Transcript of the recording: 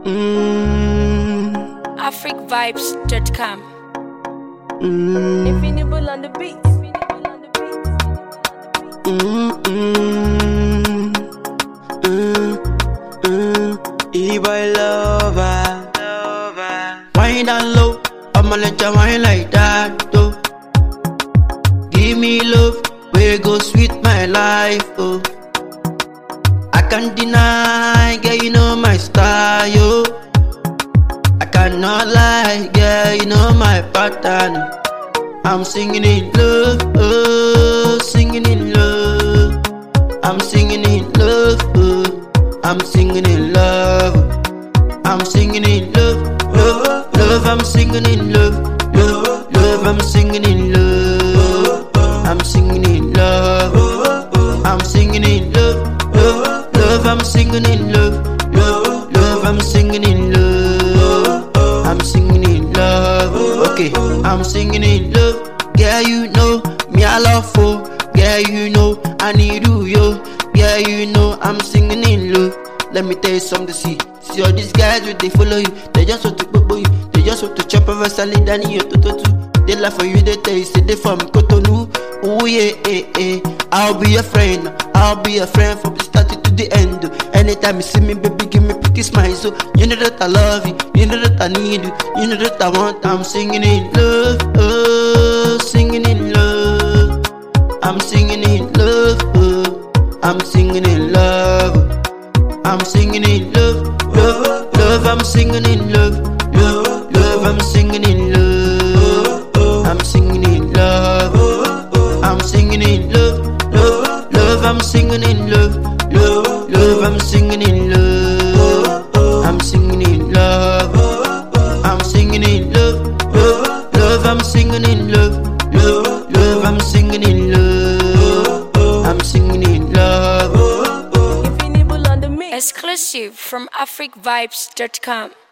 africvibes.com. Infinable on the beat. E-boy lover. Wine down low, I'ma let you wine like that, though. Give me love, where go sweet my life, oh. I can't deny, girl, you know my style, yo. I cannot lie, girl, you know my pattern. I'm singing in love, oh, singing in love. I'm singing in love, oh. I'm singing in love. I'm singing in love, love, love. I'm singing in love, love, love. I'm singing in love. I'm singing in love. I'm singing in love, love, love. I'm singing in love, love, love. I'm singing in love. I'm singing in love. Okay, I'm singing in love. Yeah, you know me, I love for. Yeah, you know I need you, yo. Yeah, you know I'm singing in love. Let me tell you something, see all these guys when they follow you, they just want to bobo you, they just want to chop over salad and you to. They laugh for you, they tell you say they from Cotonou. Oh yeah, I'll be your friend, I'll be your friend from the start to the end. Anytime you see me, baby, give me pretty smile. So you know that I love you, you know that I need you, you know that I want. I'm singing in love, oh, singing in love. I'm singing in love, oh, I'm singing in love. I'm singing in love, love, love. I'm singing in love, love, love. I'm singing in love. I'm singing in love. I'm singing in love, love, love. I'm singing in love, love, love. I'm singing in love. I'm singing in love. I'm singing in love, love, love. I'm singing in love, love, love. I'm singing in love. I'm singing in love. Infinable on the mix. Exclusive from africvibes.com.